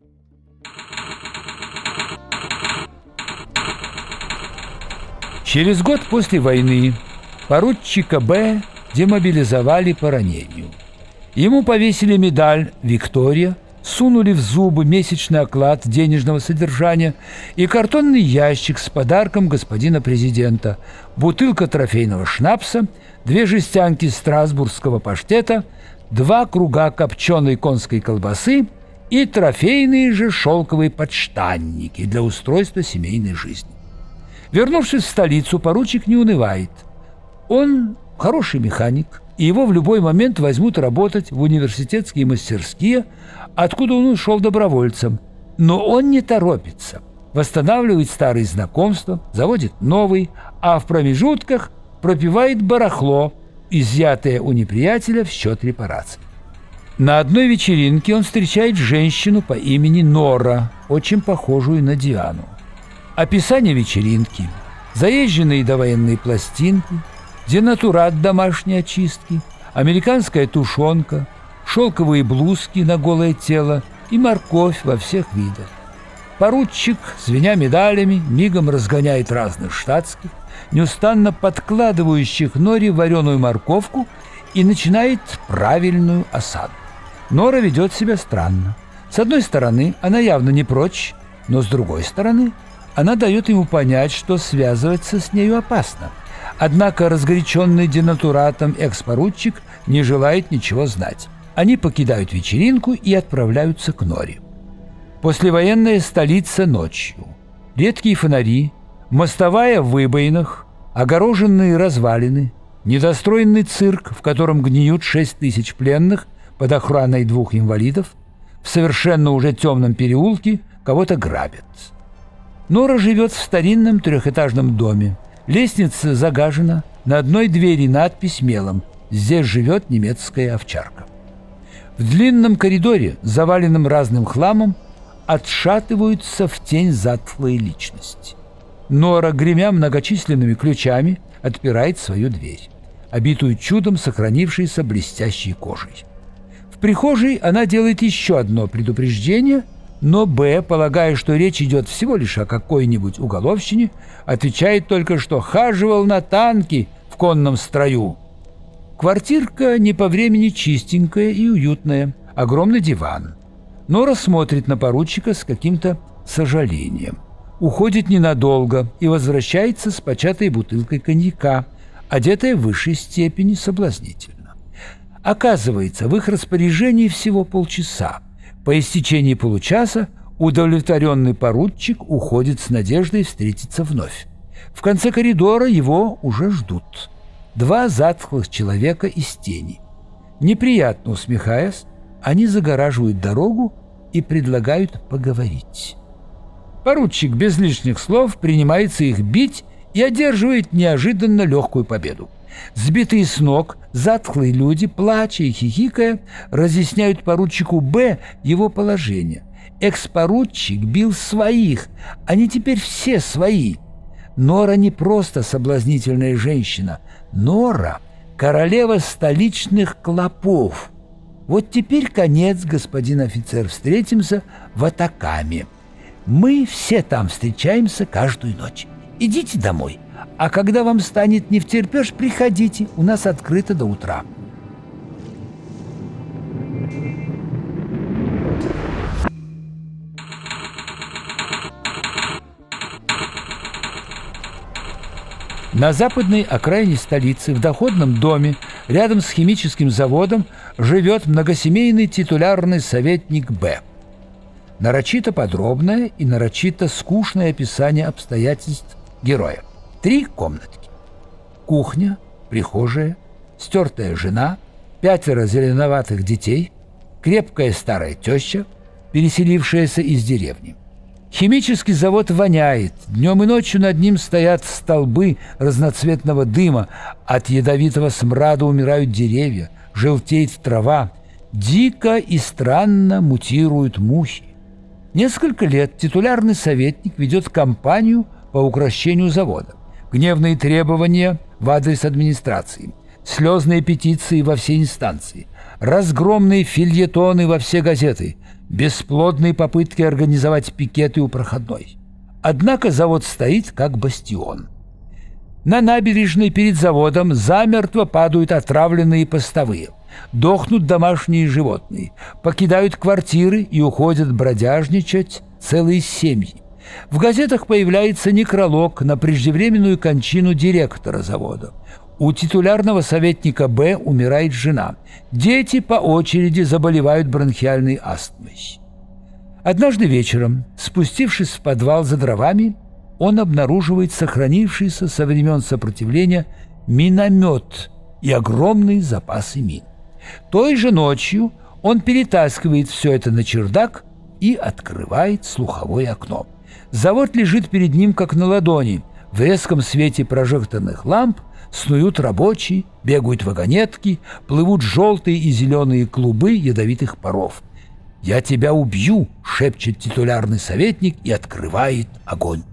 Через год после войны поручика Б. демобилизовали по ранению. Ему повесили медаль «Виктория», сунули в зубы месячный оклад денежного содержания и картонный ящик с подарком господина президента, бутылка трофейного шнапса, 2 жестянки страсбургского паштета, 2 круга копченой конской колбасы и трофейные же шелковые подштанники для устройства семейной жизни. Вернувшись в столицу, поручик не унывает. Он хороший механик, и его в любой момент возьмут работать в университетские мастерские, откуда он ушел добровольцем. Но он не торопится. Восстанавливает старые знакомства, заводит новый, а в промежутках пропивает барахло, изъятое у неприятеля в счет репараций. На одной вечеринке он встречает женщину по имени Нора, очень похожую на Диану. Описание вечеринки: заезженные довоенные пластинки, денатурат домашней очистки, американская тушенка, шелковые блузки на голое тело и морковь во всех видах. Поручик, звеня медалями, мигом разгоняет разных штатских, неустанно подкладывающих Норе вареную морковку, и начинает правильную осаду. Нора ведет себя странно. С одной стороны, она явно не прочь, но с другой стороны, она дает ему понять, что связываться с нею опасно. Однако разгоряченный денатуратом экс-поручик не желает ничего знать. Они покидают вечеринку и отправляются к Норе. Послевоенная столица ночью. Редкие фонари, мостовая в выбоинах, огороженные развалины, недостроенный цирк, в котором гниют 6000 пленных под охраной 2 инвалидов, в совершенно уже темном переулке кого-то грабят. Нора живет в старинном 3-этажном доме. Лестница загажена, на одной двери надпись мелом: «Здесь живет немецкая овчарка». В длинном коридоре, заваленном разным хламом, отшатываются в тень затхлые личности. Нора, гремя многочисленными ключами, отпирает свою дверь, обитую чудом сохранившейся блестящей кожей. В прихожей она делает еще одно предупреждение, но Б, полагая, что речь идет всего лишь о какой-нибудь уголовщине, отвечает только, что хаживал на танке в конном строю. Квартирка не по времени чистенькая и уютная, огромный диван. Нора смотрит на поручика с каким-то сожалением. Уходит ненадолго и возвращается с початой бутылкой коньяка, одетая в высшей степени соблазнительно. Оказывается, в их распоряжении всего полчаса. По истечении получаса удовлетворенный поручик уходит с надеждой встретиться вновь. В конце коридора его уже ждут. 2 затхлых человека из тени. Неприятно усмехаясь, они загораживают дорогу и предлагают поговорить. Поручик без лишних слов принимается их бить и одерживает неожиданно легкую победу. Сбитые с ног, затхлые люди, плача и хихикая, разъясняют поручику Б его положение. Экс-поручик бил своих, они теперь все свои. Нора не просто соблазнительная женщина. Нора — королева столичных клопов. Вот теперь конец, господин офицер, встретимся в Атакаме. Мы все там встречаемся каждую ночь. Идите домой. А когда вам станет невтерпеж, приходите, у нас открыто до утра. На западной окраине столицы, в доходном доме, рядом с химическим заводом, живет многосемейный титулярный советник Б. Нарочито подробное и нарочито скучное описание обстоятельств героя. 3 комнатки. Кухня, прихожая, стертая жена, 5 зеленоватых детей, крепкая старая теща, переселившаяся из деревни. Химический завод воняет. Днем и ночью над ним стоят столбы разноцветного дыма. От ядовитого смрада умирают деревья, желтеет трава. Дико и странно мутируют мухи. Несколько лет титулярный советник ведет кампанию по укрощению завода. Гневные требования в адрес администрации, слезные петиции во все инстанции. разгромные фельетоны во все газеты, бесплодные попытки организовать пикеты у проходной. Однако завод стоит как бастион. На набережной перед заводом замертво падают отравленные постовые, дохнут домашние животные, покидают квартиры и уходят бродяжничать целые семьи. В газетах появляется некролог на преждевременную кончину директора завода. У титулярного советника Б умирает жена. Дети по очереди заболевают бронхиальной астмой. Однажды вечером, спустившись в подвал за дровами, он обнаруживает сохранившийся со времен сопротивления миномет и огромные запасы мин. Той же ночью он перетаскивает все это на чердак и открывает слуховое окно. Завод лежит перед ним как на ладони. В резком свете прожекторных ламп снуют рабочие, бегают вагонетки, плывут желтые и зеленые клубы ядовитых паров. «Я тебя убью!» — шепчет титулярный советник и открывает огонь.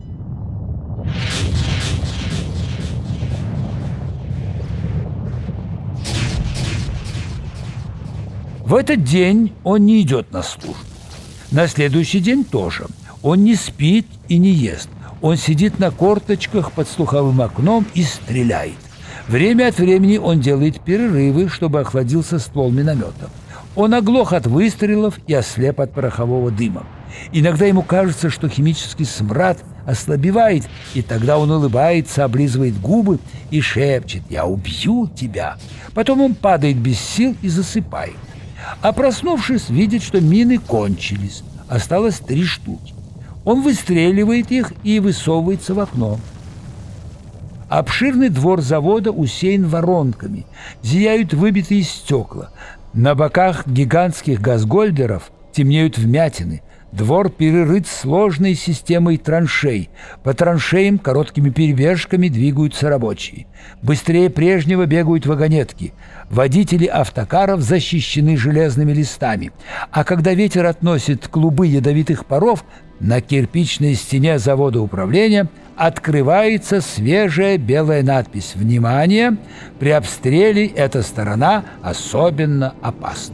В этот день он не идет на службу. На следующий день тоже. Он не спит и не ест. Он сидит на корточках под слуховым окном и стреляет. Время от времени он делает перерывы, чтобы охладился ствол миномета. Он оглох от выстрелов и ослеп от порохового дыма. Иногда ему кажется, что химический смрад ослабевает, и тогда он улыбается, облизывает губы и шепчет: «Я убью тебя». Потом он падает без сил и засыпает. А проснувшись, видит, что мины кончились. Осталось 3 штуки. Он выстреливает их и высовывается в окно. Обширный двор завода усеян воронками, зияют выбитые стекла. На боках гигантских газгольдеров темнеют вмятины. Двор перерыт сложной системой траншей. По траншеям короткими перебежками двигаются рабочие. Быстрее прежнего бегают вагонетки. Водители автокаров защищены железными листами. А когда ветер относит клубы ядовитых паров, на кирпичной стене завода управления открывается свежая белая надпись: «Внимание! При обстреле эта сторона особенно опасна».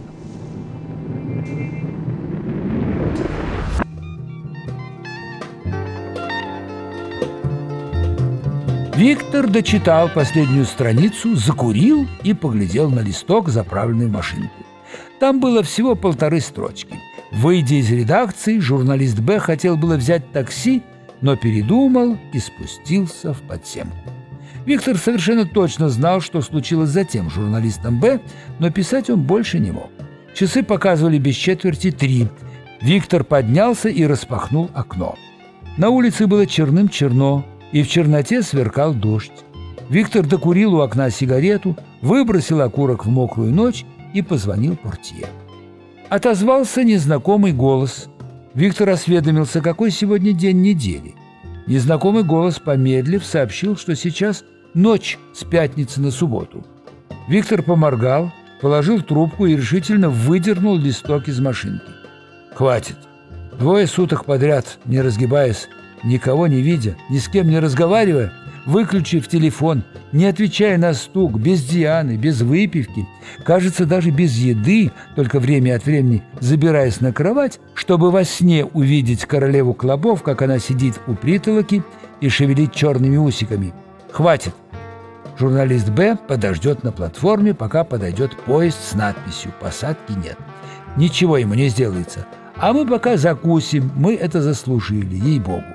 Виктор дочитал последнюю страницу, закурил и поглядел на листок, заправленный в машинку. Там было всего 1,5 строчки. Выйдя из редакции, журналист Б хотел было взять такси, но передумал и спустился в подземку. Виктор совершенно точно знал, что случилось с затем журналистом Б, но писать он больше не мог. Часы показывали без четверти 3. Виктор поднялся и распахнул окно. На улице было черным-черно, и в черноте сверкал дождь. Виктор докурил у окна сигарету, выбросил окурок в мокрую ночь и позвонил портье. Отозвался незнакомый голос. Виктор осведомился, какой сегодня день недели. Незнакомый голос, помедлив, сообщил, что сейчас ночь с пятницы на субботу. Виктор поморгал, положил трубку и решительно выдернул листок из машинки. «Хватит. 2 суток подряд, не разгибаясь, никого не видя, ни с кем не разговаривая, выключив телефон, не отвечая на стук, без Дианы, без выпивки, кажется, даже без еды, только время от времени забираясь на кровать, чтобы во сне увидеть королеву клопов, как она сидит у притолоки и шевелит черными усиками. Хватит. Журналист Б подождет на платформе, пока подойдет поезд с надписью «Посадки нет». Ничего ему не сделается. А мы пока закусим, мы это заслужили, ей-богу.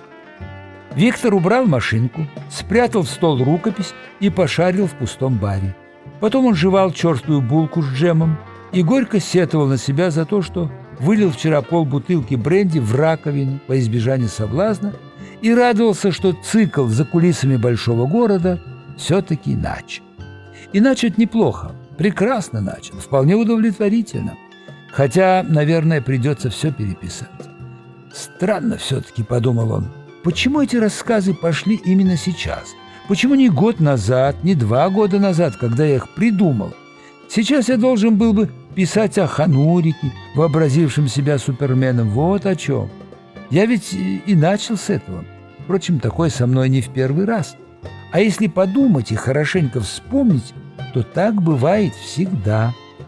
Виктор убрал машинку, спрятал в стол рукопись и пошарил в пустом баре. Потом он жевал черствую булку с джемом и горько сетовал на себя за то, что вылил вчера полбутылки бренди в раковину по избежанию соблазна, и радовался, что цикл за кулисами большого города все-таки начат. И начат неплохо, прекрасно начат, вполне удовлетворительно. Хотя, наверное, придется все переписать. Странно все-таки, подумал он. Почему эти рассказы пошли именно сейчас? Почему не год назад, не 2 года назад, когда я их придумал? Сейчас я должен был бы писать о Ханурике, вообразившем себя суперменом. Вот о чем. Я ведь и начал с этого. Впрочем, такое со мной не в первый раз. А если подумать и хорошенько вспомнить, то так бывает всегда.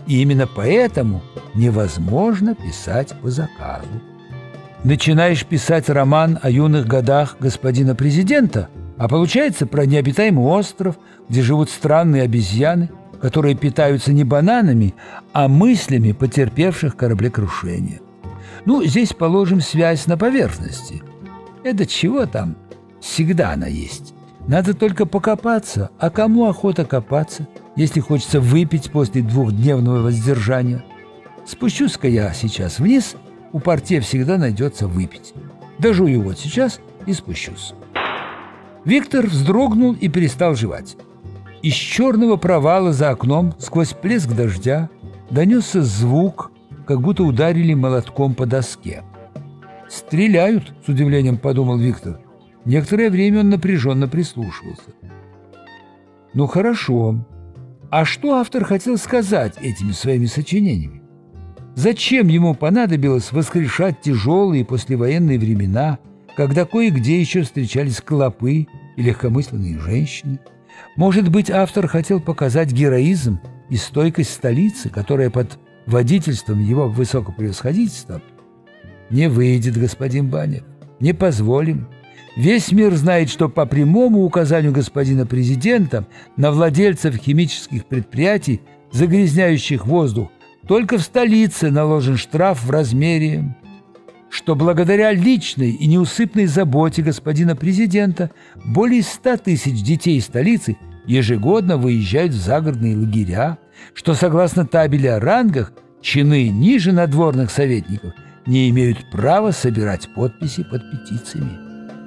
и именно поэтому невозможно писать по заказу. Начинаешь писать роман о юных годах господина президента, а получается про необитаемый остров, где живут странные обезьяны, которые питаются не бананами, а мыслями потерпевших кораблекрушение. Ну, здесь положим связь на поверхности. Это чего там? Всегда она есть. Надо только покопаться. А кому охота копаться, если хочется выпить после двухдневного воздержания? Спущусь-ка я сейчас вниз, у портье всегда найдется выпить. Дожую вот сейчас и спущусь. Виктор вздрогнул и перестал жевать. Из черного провала за окном, сквозь плеск дождя, донесся звук, как будто ударили молотком по доске. «Стреляют», — с удивлением подумал Виктор. Некоторое время он напряженно прислушивался. «Ну хорошо. А что автор хотел сказать этими своими сочинениями? Зачем ему понадобилось воскрешать тяжелые послевоенные времена, когда кое-где еще встречались клопы и легкомысленные женщины? Может быть, автор хотел показать героизм и стойкость столицы, которая под водительством его высокопревосходительства? Не выйдет, господин Банев, не позволим. Весь мир знает, что по прямому указанию господина президента на владельцев химических предприятий, загрязняющих воздух, только в столице наложен штраф в размере, что благодаря личной и неусыпной заботе господина президента более 100 тысяч детей столицы ежегодно выезжают в загородные лагеря, что согласно табели о рангах чины ниже надворных советников не имеют права собирать подписи под петициями.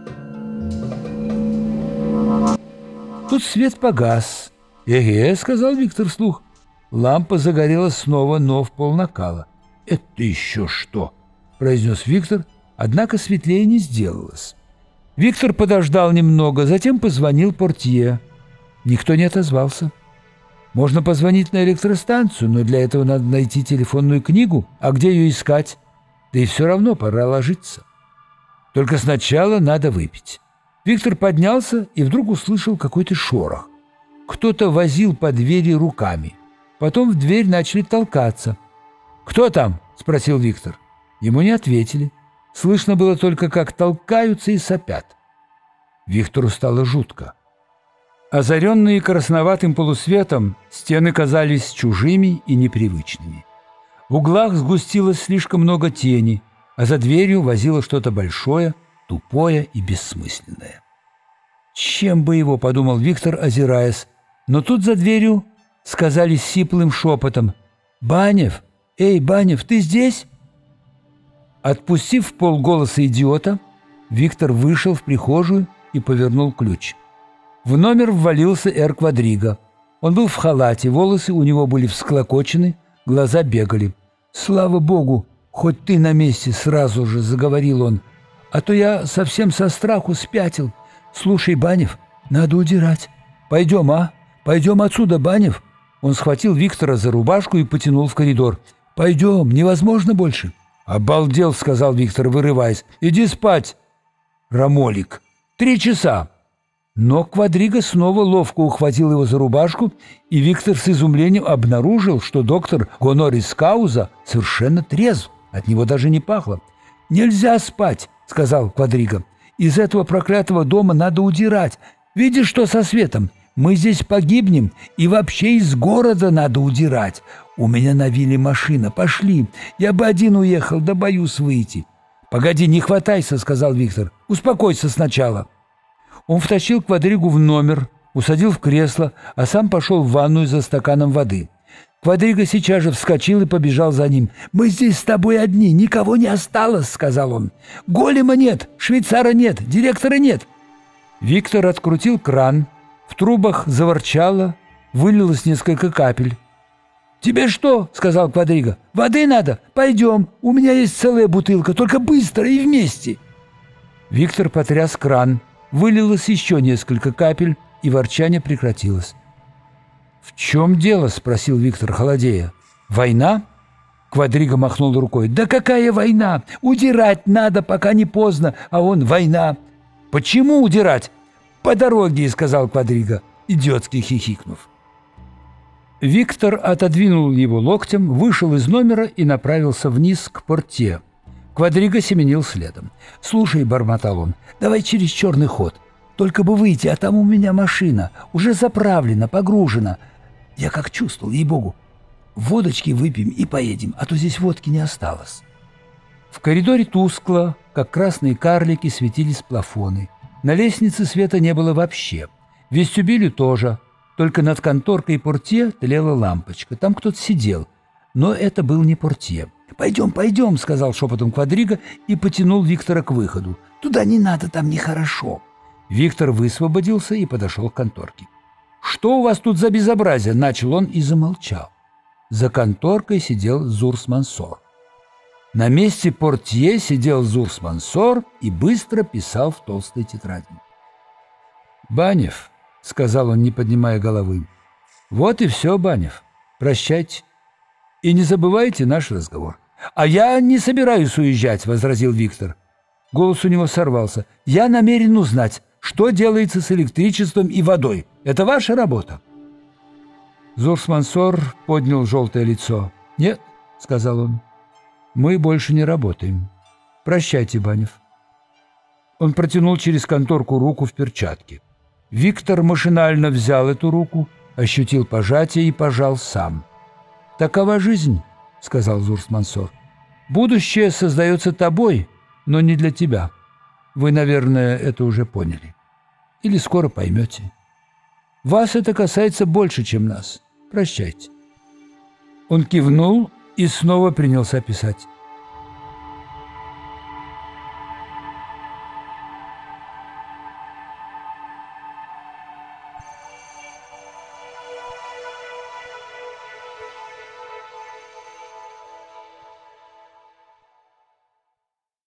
Тут свет погас. «Эге», — сказал Виктор вслух. Лампа загорелась снова, но в полнакала. «Это еще что?» — произнес Виктор, однако светлее не сделалось. Виктор подождал немного, затем позвонил портье. Никто не отозвался. Можно позвонить на электростанцию, но для этого надо найти телефонную книгу, а где ее искать? Да и все равно пора ложиться. Только сначала надо выпить. Виктор поднялся и вдруг услышал какой-то шорох. Кто-то возил по двери руками. Потом в дверь начали толкаться. «Кто там?» — спросил Виктор. Ему не ответили. Слышно было только, как толкаются и сопят. Виктору стало жутко. Озаренные красноватым полусветом, стены казались чужими и непривычными. В углах сгустилось слишком много тени, а за дверью возило что-то большое, тупое и бессмысленное. «Чем бы его?» — подумал Виктор, озираясь. Но тут за дверью сказали сиплым шепотом: «Банев! Эй, Банев, ты здесь?» Отпустив вполголоса идиота, Виктор вышел в прихожую и повернул ключ. В номер ввалился Эр Квадриго. Он был в халате, волосы у него были всклокочены, глаза бегали. «Слава богу, хоть ты на месте!» — сразу же заговорил он. «А то я совсем со страху спятил. Слушай, Банев, надо удирать. Пойдем, а? Пойдем отсюда, Банев!» Он схватил Виктора за рубашку и потянул в коридор. «Пойдем, невозможно больше!» «Обалдел!» — сказал Виктор, вырываясь. «Иди спать, рамолик! 3 часа!» Но Квадриго снова ловко ухватил его за рубашку, и Виктор с изумлением обнаружил, что доктор Гонорис Кауза совершенно трезв, от него даже не пахло. «Нельзя спать!» — сказал Квадриго. «Из этого проклятого дома надо удирать. Видишь, что со светом? Мы здесь погибнем, и вообще из города надо удирать. У меня на вилле машина. Пошли. Я бы один уехал, да боюсь выйти». «Погоди, не хватайся», — сказал Виктор. «Успокойся сначала». Он втащил Квадригу в номер, усадил в кресло, а сам пошел в ванную за стаканом воды. Квадриго сейчас же вскочил и побежал за ним. «Мы здесь с тобой одни, никого не осталось», — сказал он. «Голема нет, швейцара нет, директора нет». Виктор открутил кран, в трубах заворчало, вылилось несколько капель. «Тебе что?» — сказал Квадриго. «Воды надо? Пойдем, у меня есть целая бутылка, только быстро и вместе». Виктор потряс кран. Вылилось еще несколько капель, и ворчание прекратилось. «В чем дело?» — спросил Виктор, холодея. «Война?» Квадриго махнул рукой. «Да какая война? Удирать надо, пока не поздно, а он война». «Почему удирать?» «По дороге», — сказал Квадриго, идиотски хихикнув. Виктор отодвинул его локтем, вышел из номера и направился вниз к портье. Квадриго семенил следом. «Слушай», — бормотал он, — «давай через черный ход. Только бы выйти, а там у меня машина. Уже заправлена, погружена. Я как чувствовал, ей-богу. Водочки выпьем и поедем, а то здесь водки не осталось». В коридоре тускло, как красные карлики, светились плафоны. На лестнице света не было вообще. В вестибюле тоже. Только над конторкой портье тлела лампочка. Там кто-то сидел. Но это был не портье. «Пойдем, пойдем», — сказал шепотом Квадриго и потянул Виктора к выходу. «Туда не надо, там нехорошо». Виктор высвободился и подошел к конторке. «Что у вас тут за безобразие?» — начал он и замолчал. За конторкой сидел Зурс-Мансор. На месте портье сидел Зурс-Мансор и быстро писал в толстой тетради. «Банев», — сказал он, не поднимая головы. «Вот и все, Банев. Прощайте. И не забывайте наш разговор». «А я не собираюсь уезжать», — возразил Виктор. Голос у него сорвался. «Я намерен узнать, что делается с электричеством и водой. Это ваша работа». Зурс-Мансор поднял желтое лицо. «Нет», — сказал он, — «мы больше не работаем. Прощайте, Банев». Он протянул через конторку руку в перчатке. Виктор машинально взял эту руку, ощутил пожатие и пожал сам. «Такова жизнь», — сказал Зурс-Мансор. «Будущее создается тобой, но не для тебя. Вы, наверное, это уже поняли. Или скоро поймете. Вас это касается больше, чем нас. Прощайте». Он кивнул и снова принялся писать.